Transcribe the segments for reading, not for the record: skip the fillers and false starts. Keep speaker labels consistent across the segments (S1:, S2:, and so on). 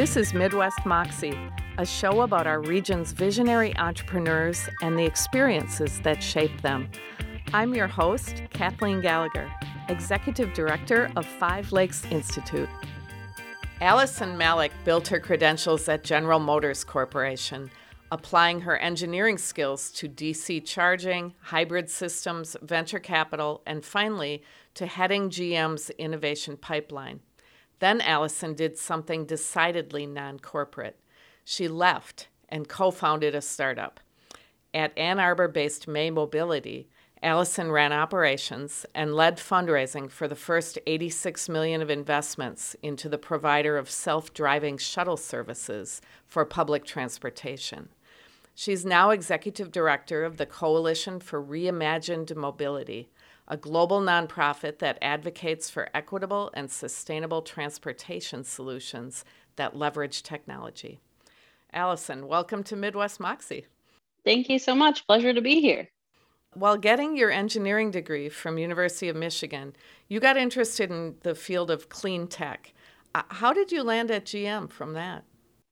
S1: This is Midwest Moxie, a show about our region's visionary entrepreneurs and the experiences that shape them. I'm your host, Kathleen Gallagher, Executive Director of Five Lakes Institute. Allison Malik built her credentials at General Motors Corporation, applying her engineering skills to DC charging, hybrid systems, venture capital, and finally to heading GM's innovation pipeline. Then Allison did something decidedly non-corporate. She left and co-founded a startup. At Ann Arbor-based May Mobility, Allison ran operations and led fundraising for the first $86 million of investments into the provider of self-driving shuttle services for public transportation. She's now executive director of the Coalition for Reimagined Mobility, a global nonprofit that advocates for equitable and sustainable transportation solutions that leverage technology. Allison, welcome to Midwest Moxie.
S2: Thank you so much. Pleasure to be here.
S1: While getting your engineering degree from University of Michigan, you got interested in the field of clean tech. How did you land at GM from that?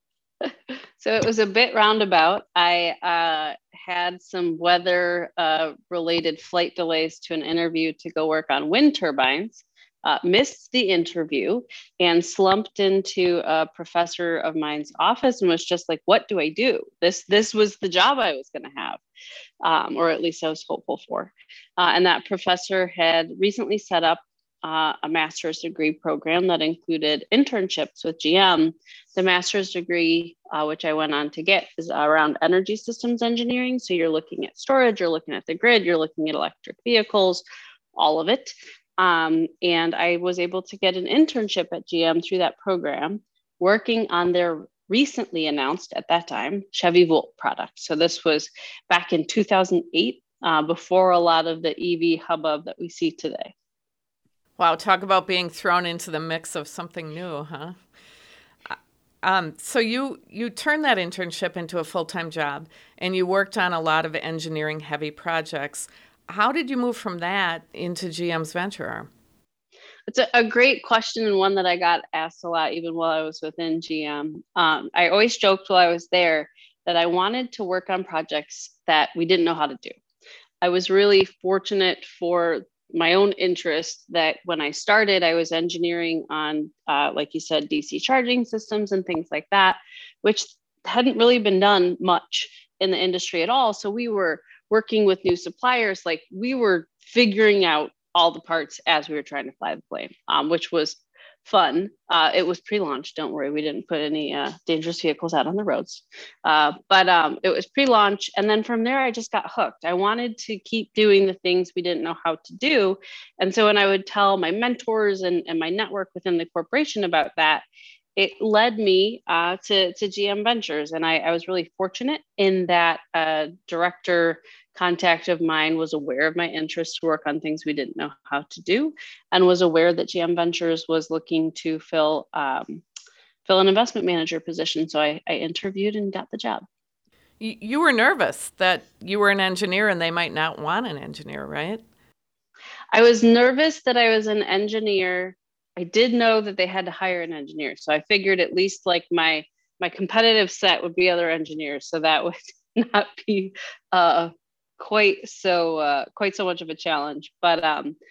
S2: So it was a bit roundabout. I had some weather-related flight delays to an interview to go work on wind turbines, missed the interview, and slumped into a professor of mine's office and was just like, what do I do? This was the job I was going to have, or at least I was hopeful for. And that professor had recently set up a master's degree program that included internships with GM. The master's degree, which I went on to get, is around energy systems engineering. So you're looking at storage, you're looking at the grid, you're looking at electric vehicles, all of it. And I was able to get an internship at GM through that program, working on their recently announced, at that time, Chevy Volt product. So this was back in 2008, before a lot of the EV hubbub that we see today.
S1: Wow, talk about being thrown into the mix of something new, huh? So you turned that internship into a full-time job, and you worked on a lot of engineering-heavy projects. How did you move from that into GM's venture arm?
S2: It's a great question, and one that I got asked a lot even while I was within GM. I always joked while I was there that I wanted to work on projects that we didn't know how to do. I was really fortunate for my own interest that when I started, I was engineering on, like you said, DC charging systems and things like that, which hadn't really been done much in the industry at all. So we were working with new suppliers, like we were figuring out all the parts as we were trying to fly the plane, which was fun. It was pre-launch, don't worry, we didn't put any dangerous vehicles out on the roads. But it was pre-launch. And then from there, I just got hooked. I wanted to keep doing the things we didn't know how to do. And so when I would tell my mentors and my network within the corporation about that, it led me to GM Ventures. And I was really fortunate in that a director contact of mine was aware of my interest to work on things we didn't know how to do, and was aware that GM Ventures was looking to fill an investment manager position. So I interviewed and got the job.
S1: You were nervous that you were an engineer and they might not want an engineer, right?
S2: I was nervous that I was an engineer. I did know that they had to hire an engineer. So I figured at least like my competitive set would be other engineers. So that would not be quite so much of a challenge. But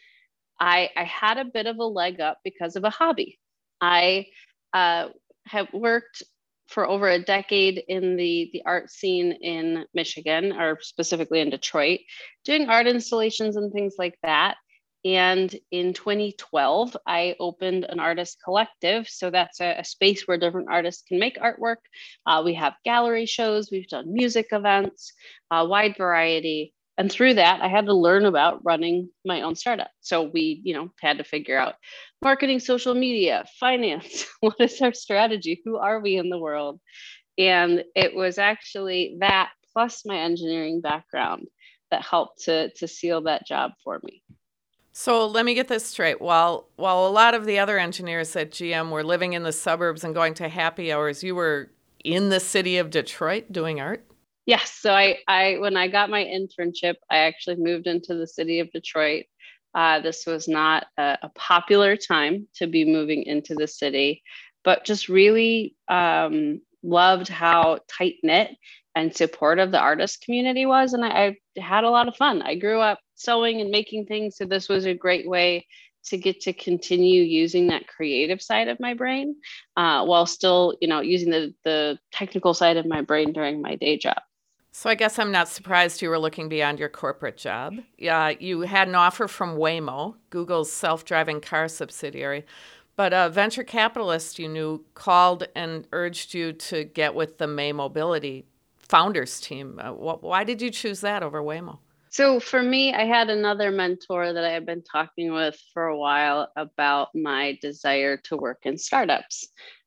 S2: I had a bit of a leg up because of a hobby. I have worked for over a decade in the art scene in Michigan, or specifically in Detroit, doing art installations and things like that. And in 2012, I opened an artist collective. So that's a space where different artists can make artwork. We have gallery shows, we've done music events, a wide variety. And through that, I had to learn about running my own startup. So we, had to figure out marketing, social media, finance. What is our strategy? Who are we in the world? And it was actually that plus my engineering background that helped to seal that job for me.
S1: So let me get this straight. While a lot of the other engineers at GM were living in the suburbs and going to happy hours, you were in the city of Detroit doing art?
S2: Yes. So I when I got my internship, I actually moved into the city of Detroit. This was not a popular time to be moving into the city, but just really loved how tight knit and supportive the artist community was. And I had a lot of fun. I grew up sewing and making things. So this was a great way to get to continue using that creative side of my brain while still, using the technical side of my brain during my day job.
S1: So I guess I'm not surprised you were looking beyond your corporate job. You had an offer from Waymo, Google's self-driving car subsidiary, but a venture capitalist you knew called and urged you to get with the May Mobility founders team. Why did you choose that over Waymo?
S2: So for me, I had another mentor that I had been talking with for a while about my desire to work in startups.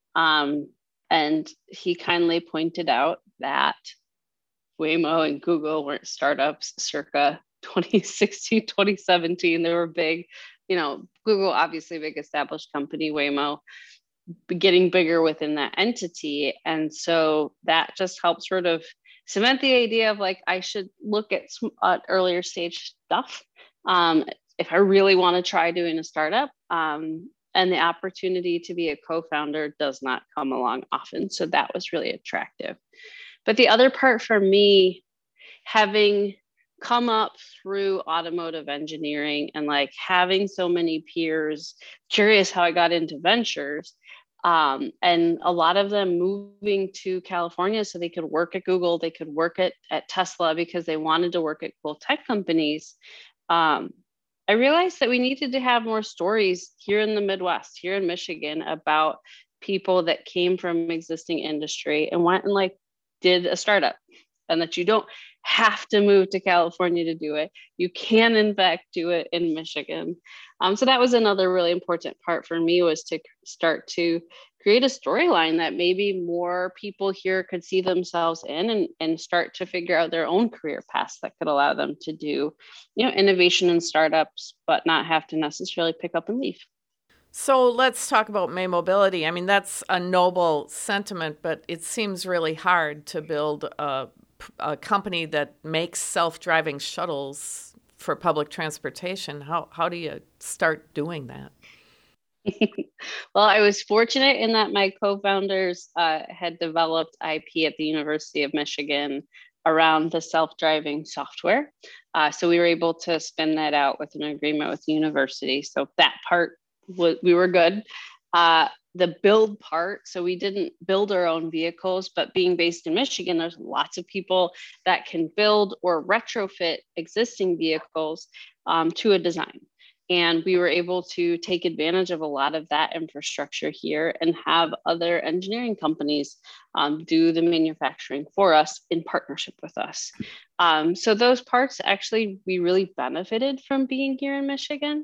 S2: And he kindly pointed out that Waymo and Google weren't startups circa 2016, 2017. They were big, Google, obviously a big established company, Waymo getting bigger within that entity. And so that just helps sort of cement the idea of like, I should look at earlier stage stuff if I really want to try doing a startup. And the opportunity to be a co-founder does not come along often. So that was really attractive. But the other part for me, having come up through automotive engineering and like having so many peers curious how I got into ventures, and a lot of them moving to California so they could work at Google, they could work at Tesla because they wanted to work at cool tech companies. I realized that we needed to have more stories here in the Midwest, here in Michigan, about people that came from existing industry and went and like did a startup, and that you don't have to move to California to do it. You can, in fact, do it in Michigan. So that was another really important part for me, was to start to create a storyline that maybe more people here could see themselves in and start to figure out their own career paths that could allow them to do, innovation in startups, but not have to necessarily pick up and leave.
S1: So let's talk about May Mobility. I mean, that's a noble sentiment, but it seems really hard to build a company that makes self-driving shuttles for public transportation. How do you start doing that?
S2: Well, I was fortunate in that my co-founders had developed IP at the University of Michigan around the self-driving software. So we were able to spin that out with an agreement with the university. So that part, we were good. The build part, so we didn't build our own vehicles, but being based in Michigan, there's lots of people that can build or retrofit existing vehicles to a design. And we were able to take advantage of a lot of that infrastructure here and have other engineering companies do the manufacturing for us in partnership with us. So those parts, actually, we really benefited from being here in Michigan.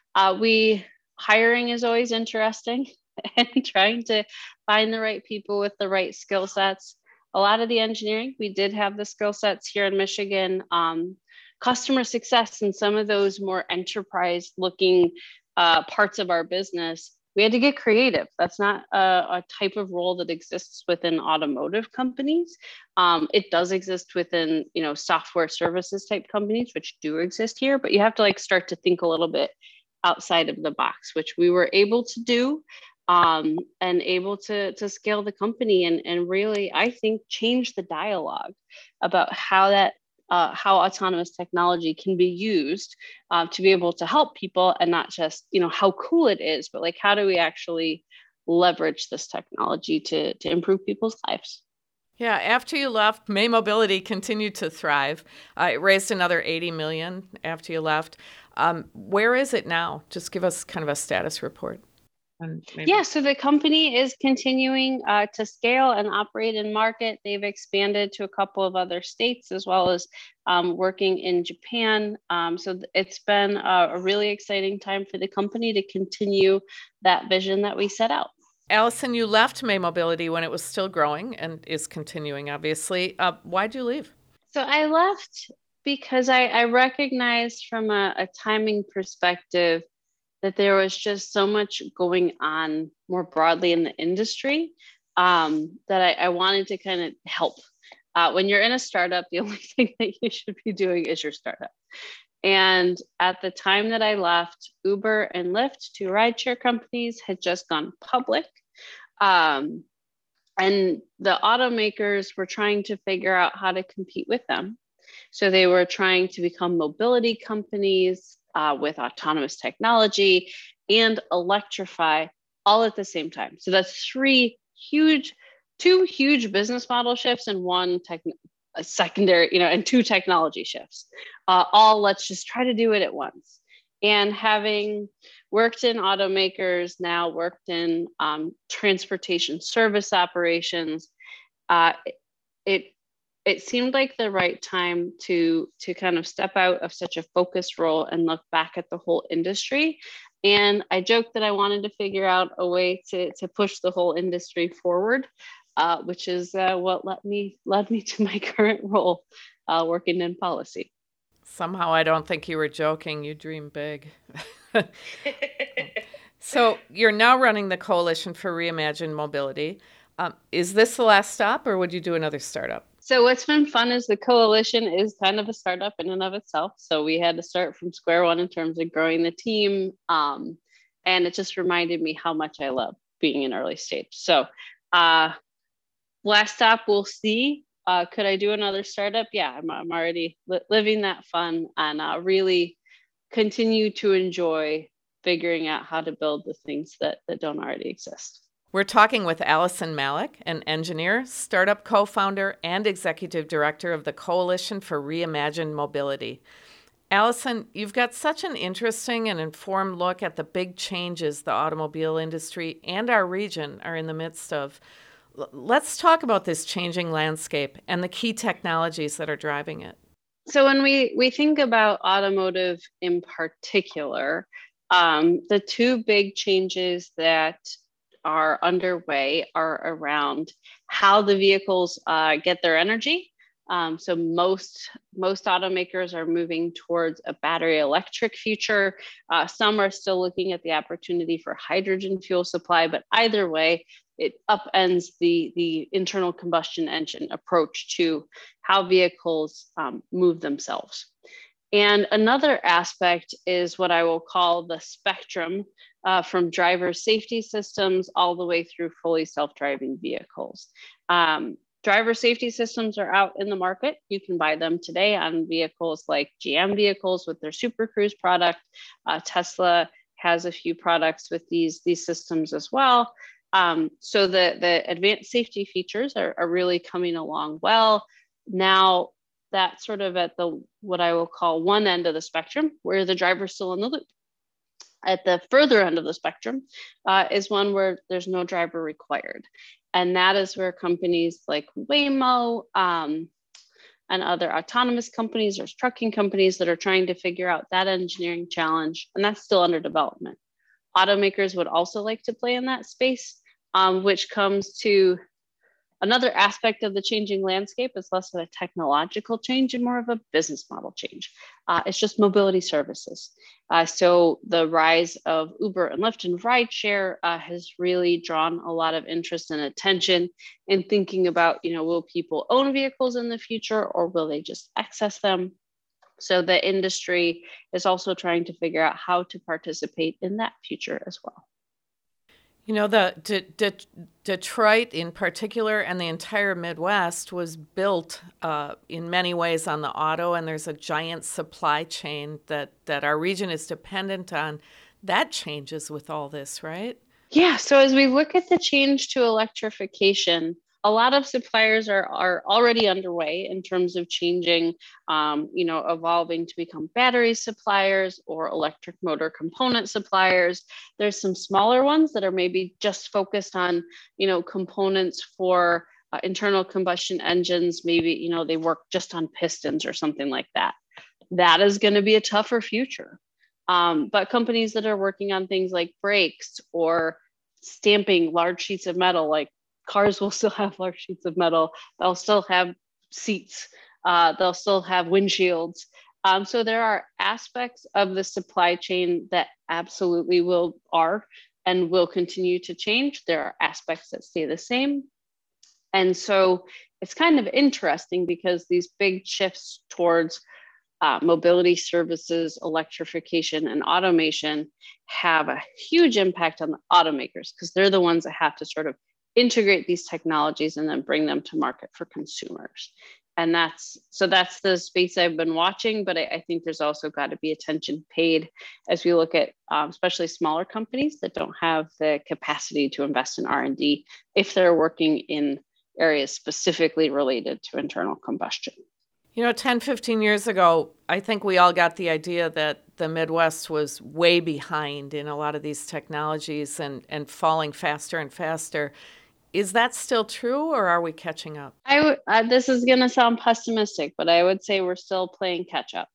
S2: Hiring is always interesting and trying to find the right people with the right skill sets. A lot of the engineering, we did have the skill sets here in Michigan. Customer success and some of those more enterprise looking parts of our business, we had to get creative. That's not a type of role that exists within automotive companies. It does exist within, software services type companies, which do exist here, but you have to like start to think a little bit outside of the box, which we were able to do, and able to scale the company and really, I think, change the dialogue about how autonomous technology can be used to be able to help people, and not just, how cool it is, but like, how do we actually leverage this technology to improve people's lives?
S1: Yeah, after you left, May Mobility continued to thrive. It raised another $80 million after you left. Where is it now? Just give us kind of a status report.
S2: Yeah, so the company is continuing to scale and operate in market. They've expanded to a couple of other states, as well as working in Japan. So it's been a really exciting time for the company to continue that vision that we set out.
S1: Allison, you left May Mobility when it was still growing and is continuing, obviously. Why'd you leave?
S2: So I left because I recognized from a timing perspective that there was just so much going on more broadly in the industry that I wanted to kind of help. When you're in a startup, the only thing that you should be doing is your startup. And at the time that I left, Uber and Lyft, two rideshare companies, had just gone public. And the automakers were trying to figure out how to compete with them. So they were trying to become mobility companies with autonomous technology and electrify all at the same time. So that's two huge business model shifts and a secondary, and two technology shifts. All let's just try to do it at once. And having worked in automakers, now worked in transportation service operations, it seemed like the right time to kind of step out of such a focused role and look back at the whole industry. And I joked that I wanted to figure out a way to push the whole industry forward, which is what led me to my current role, working in policy.
S1: Somehow I don't think you were joking. You dream big. So you're now running the Coalition for Reimagined Mobility. Is this the last stop, or would you do another startup?
S2: So what's been fun is the coalition is kind of a startup in and of itself. So we had to start from square one in terms of growing the team. And it just reminded me how much I love being in early stage. So last stop, we'll see. Could I do another startup? Yeah, I'm already living that fun and really continue to enjoy figuring out how to build the things that don't already exist.
S1: We're talking with Allison Malik, an engineer, startup co-founder, and executive director of the Coalition for Reimagined Mobility. Allison, you've got such an interesting and informed look at the big changes the automobile industry and our region are in the midst of. Let's talk about this changing landscape and the key technologies that are driving it.
S2: So when we think about automotive in particular, the two big changes that are underway are around how the vehicles get their energy. So most automakers are moving towards a battery electric future. Some are still looking at the opportunity for hydrogen fuel supply, but either way, it upends the internal combustion engine approach to how vehicles move themselves. And another aspect is what I will call the spectrum from driver safety systems all the way through fully self-driving vehicles. Driver safety systems are out in the market. You can buy them today on vehicles like GM vehicles with their Super Cruise product. Tesla has a few products with these systems as well. So the advanced safety features are really coming along well. Now, that's sort of at what I will call one end of the spectrum, where the driver's still in the loop. At the further end of the spectrum is one where there's no driver required. And that is where companies like Waymo and other autonomous companies, there's trucking companies that are trying to figure out that engineering challenge, and that's still under development. Automakers would also like to play in that space, which comes to another aspect of the changing landscape is less of a technological change and more of a business model change. It's just mobility services. So the rise of Uber and Lyft and rideshare has really drawn a lot of interest and attention in thinking about, will people own vehicles in the future or will they just access them? So the industry is also trying to figure out how to participate in that future as well.
S1: The Detroit in particular and the entire Midwest was built in many ways on the auto, and there's a giant supply chain that our region is dependent on. That changes with all this, right?
S2: Yeah, so as we look at the change to electrification, a lot of suppliers are already underway in terms of changing, evolving to become battery suppliers or electric motor component suppliers. There's some smaller ones that are maybe just focused on, components for internal combustion engines. Maybe, they work just on pistons or something like that. That is going to be a tougher future. But companies that are working on things like brakes or stamping large sheets of metal, like cars will still have large sheets of metal. They'll still have seats. They'll still have windshields. So there are aspects of the supply chain that absolutely will continue to change. There are aspects that stay the same. And so it's kind of interesting because these big shifts towards mobility services, electrification, and automation have a huge impact on the automakers because they're the ones that have to sort of integrate these technologies and then bring them to market for consumers. And that's the space I've been watching, but I think there's also got to be attention paid as we look at especially smaller companies that don't have the capacity to invest in R&D if they're working in areas specifically related to internal combustion.
S1: 10, 15 years ago, I think we all got the idea that the Midwest was way behind in a lot of these technologies and falling faster and faster. Is that still true, or are we catching up?
S2: This is going to sound pessimistic, but I would say we're still playing catch up.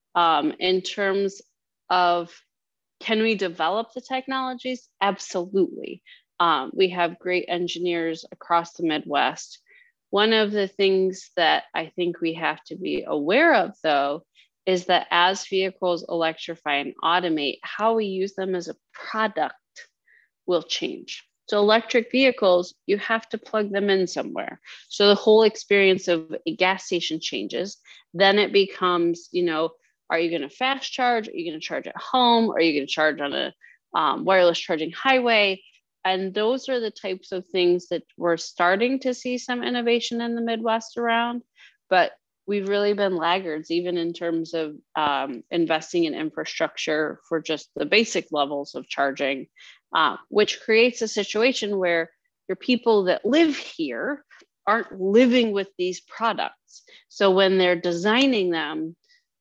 S2: In terms of, can we develop the technologies? Absolutely. We have great engineers across the Midwest. One of the things that I think we have to be aware of, though, is that as vehicles electrify and automate, how we use them as a product will change. So electric vehicles, you have to plug them in somewhere. So the whole experience of a gas station changes. Then it becomes, are you going to fast charge? Are you going to charge at home? Are you going to charge on a wireless charging highway? And those are the types of things that we're starting to see some innovation in the Midwest around, but we've really been laggards, even in terms of investing in infrastructure for just the basic levels of charging, which creates a situation where your people that live here aren't living with these products. So when they're designing them,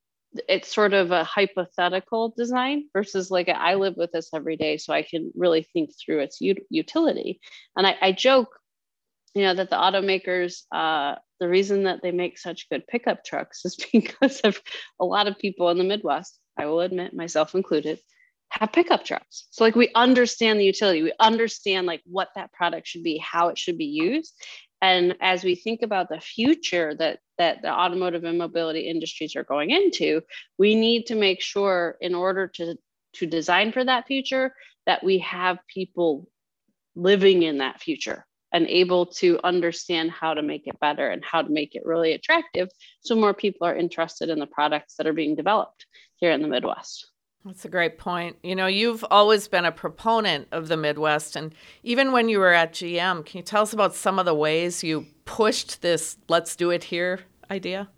S2: it's sort of a hypothetical design versus like I live with this every day, so I can really think through its utility. And I joke, that the automakers, the reason that they make such good pickup trucks is because of a lot of people in the Midwest, I will admit, myself included, have pickup trucks. So like we understand the utility, we understand like what that product should be, how it should be used. And as we think about the future that the automotive and mobility industries are going into, we need to make sure in order to design for that future, that we have people living in that future and able to understand how to make it better and how to make it really attractive so more people are interested in the products that are being developed here in the Midwest.
S1: That's a great point. You've always been a proponent of the Midwest, and even when you were at GM, can you tell us about some of the ways you pushed this "let's do it here" idea?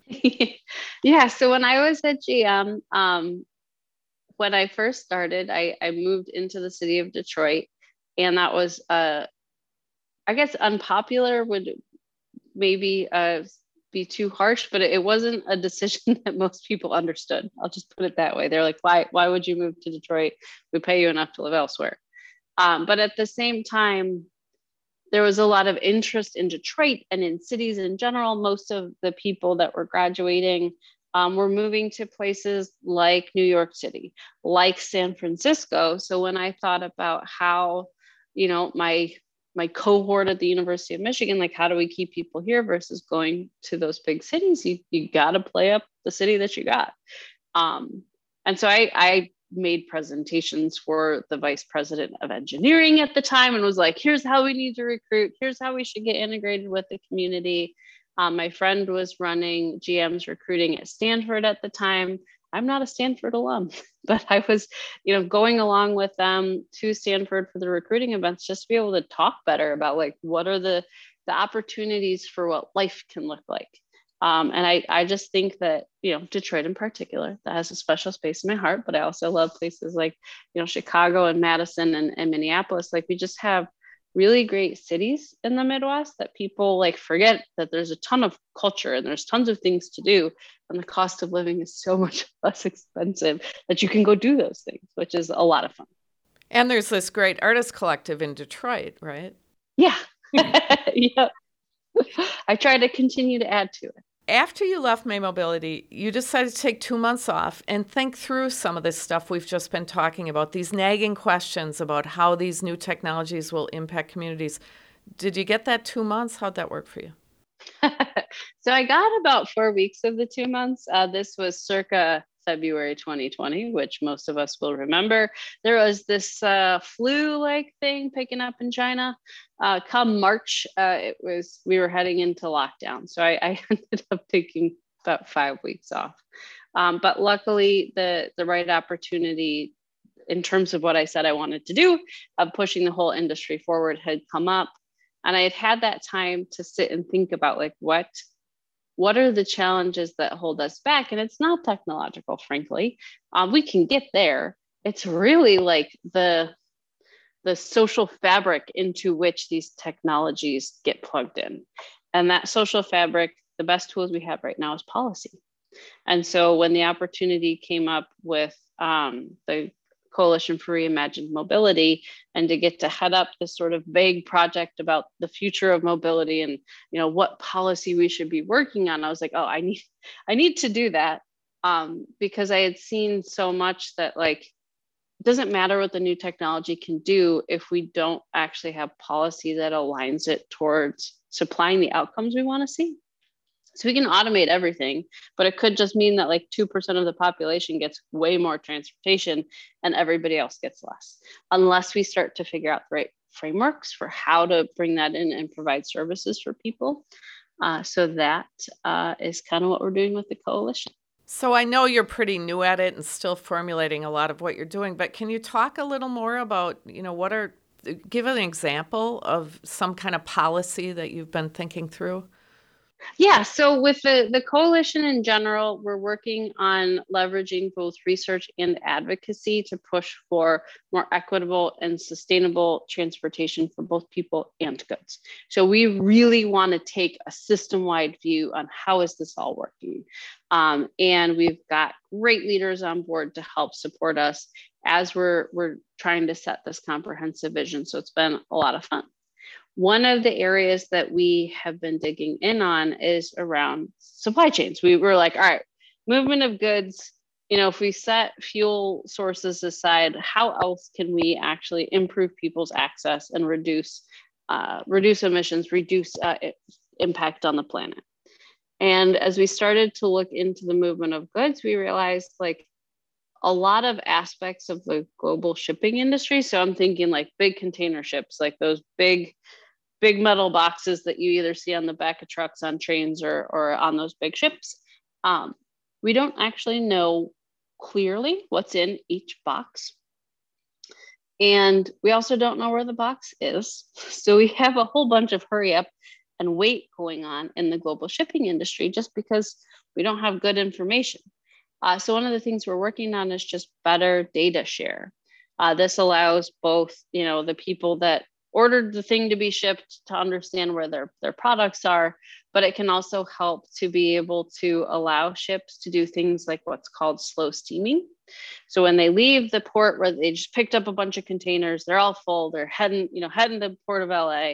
S2: Yeah, so when I was at GM, when I first started, I moved into the city of Detroit, and that was, I guess unpopular would maybe be too harsh, but it wasn't a decision that most people understood. I'll just put it that way. They're like, why would you move to Detroit? We pay you enough to live elsewhere. But at the same time, there was a lot of interest in Detroit and in cities in general. Most of the people that were graduating were moving to places like New York City, like San Francisco. So when I thought about how, my cohort at the University of Michigan, like how do we keep people here versus going to those big cities? You got to play up the city that you got. And so I made presentations for the vice president of engineering at the time and was like, here's how we need to recruit. Here's how we should get integrated with the community. My friend was running GM's recruiting at Stanford at the time. I'm not a Stanford alum, but I was, going along with them to Stanford for the recruiting events, just to be able to talk better about like, what are the opportunities for what life can look like. And I just think that, Detroit in particular, that has a special space in my heart, but I also love places like, Chicago and Madison and Minneapolis. Like we just have really great cities in the Midwest that people like forget that there's a ton of culture and there's tons of things to do. And the cost of living is so much less expensive that you can go do those things, which is a lot of fun.
S1: And there's this great artist collective in Detroit, right?
S2: Yeah. Yeah. I try to continue to add to it.
S1: After you left May Mobility, you decided to take 2 months off and think through some of this stuff we've just been talking about, these nagging questions about how these new technologies will impact communities. Did you get that 2 months? How'd that work for you?
S2: So I got about 4 weeks of the 2 months. This was circa February 2020, which most of us will remember. There was this flu-like thing picking up in China. Come March, we were heading into lockdown. So I ended up taking about 5 weeks off. But luckily, the right opportunity in terms of what I said I wanted to do, of pushing the whole industry forward, had come up. And I had that time to sit and think about like, what are the challenges that hold us back? And it's not technological, frankly. We can get there. It's really like the social fabric into which these technologies get plugged in. And that social fabric, the best tools we have right now is policy. And so when the opportunity came up with the Coalition for Reimagined Mobility, and to get to head up this sort of vague project about the future of mobility and what policy we should be working on, I was like, oh, I need to do that, because I had seen so much that like it doesn't matter what the new technology can do if we don't actually have policy that aligns it towards supplying the outcomes we want to see. So we can automate everything, but it could just mean that like 2% of the population gets way more transportation and everybody else gets less, unless we start to figure out the right frameworks for how to bring that in and provide services for people. So that is kind of what we're doing with the coalition.
S1: So I know you're pretty new at it and still formulating a lot of what you're doing, but can you talk a little more about, give an example of some kind of policy that you've been thinking through?
S2: Yeah, so with the coalition in general, we're working on leveraging both research and advocacy to push for more equitable and sustainable transportation for both people and goods. So we really want to take a system-wide view on how is this all working. And we've got great leaders on board to help support us as we're trying to set this comprehensive vision. So it's been a lot of fun. One of the areas that we have been digging in on is around supply chains. We were like, all right, movement of goods, if we set fuel sources aside, how else can we actually improve people's access and reduce emissions, reduce impact on the planet? And as we started to look into the movement of goods, we realized like a lot of aspects of the global shipping industry. So I'm thinking like big container ships, like those big metal boxes that you either see on the back of trucks, on trains, or on those big ships. We don't actually know clearly what's in each box. And we also don't know where the box is. So we have a whole bunch of hurry up and wait going on in the global shipping industry just because we don't have good information. So one of the things we're working on is just better data share. This allows both, the people that ordered the thing to be shipped to understand where their products are, but it can also help to be able to allow ships to do things like what's called slow steaming. So when they leave the port where they just picked up a bunch of containers, they're all full, they're heading to Port of LA,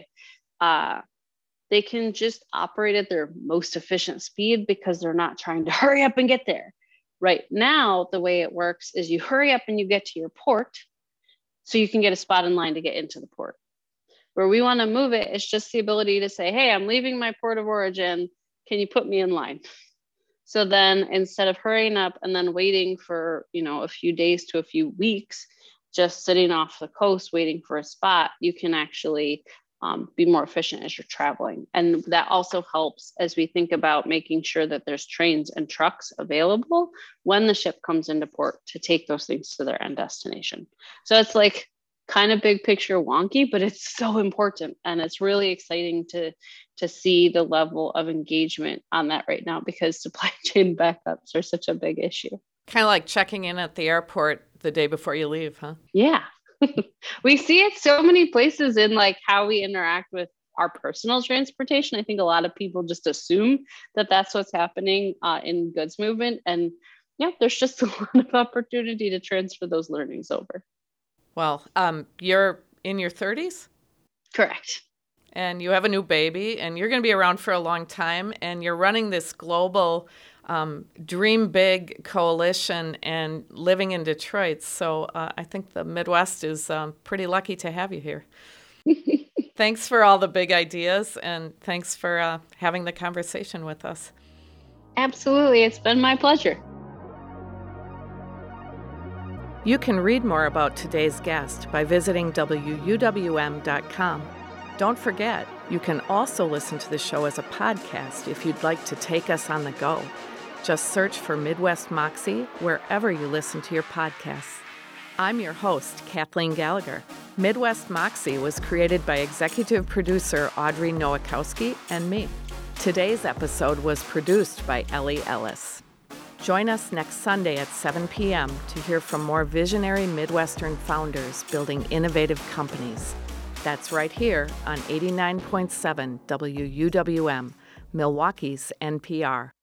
S2: they can just operate at their most efficient speed because they're not trying to hurry up and get there. Right now, the way it works is you hurry up and you get to your port so you can get a spot in line to get into the port. Where we want to move it, it's just the ability to say, hey, I'm leaving my port of origin. Can you put me in line? So then instead of hurrying up and then waiting for, a few days to a few weeks, just sitting off the coast waiting for a spot, you can actually be more efficient as you're traveling. And that also helps as we think about making sure that there's trains and trucks available when the ship comes into port to take those things to their end destination. So it's like kind of big picture wonky, but it's so important. And it's really exciting to see the level of engagement on that right now because supply chain backups are such a big issue.
S1: Kind of like checking in at the airport the day before you leave, huh?
S2: Yeah. We see it so many places in like how we interact with our personal transportation. I think a lot of people just assume that that's what's happening in goods movement. And yeah, there's just a lot of opportunity to transfer those learnings over.
S1: Well, you're in your 30s?
S2: Correct.
S1: And you have a new baby, and you're going to be around for a long time, and you're running this global Dream Big coalition and living in Detroit. So I think the Midwest is pretty lucky to have you here. Thanks for all the big ideas, and thanks for having the conversation with us.
S2: Absolutely. It's been my pleasure.
S1: You can read more about today's guest by visiting WUWM.com. Don't forget, you can also listen to the show as a podcast if you'd like to take us on the go. Just search for Midwest Moxie wherever you listen to your podcasts. I'm your host, Kathleen Gallagher. Midwest Moxie was created by executive producer Audrey Nowakowski and me. Today's episode was produced by Ellie Ellis. Join us next Sunday at 7 p.m. to hear from more visionary Midwestern founders building innovative companies. That's right here on 89.7 WUWM, Milwaukee's NPR.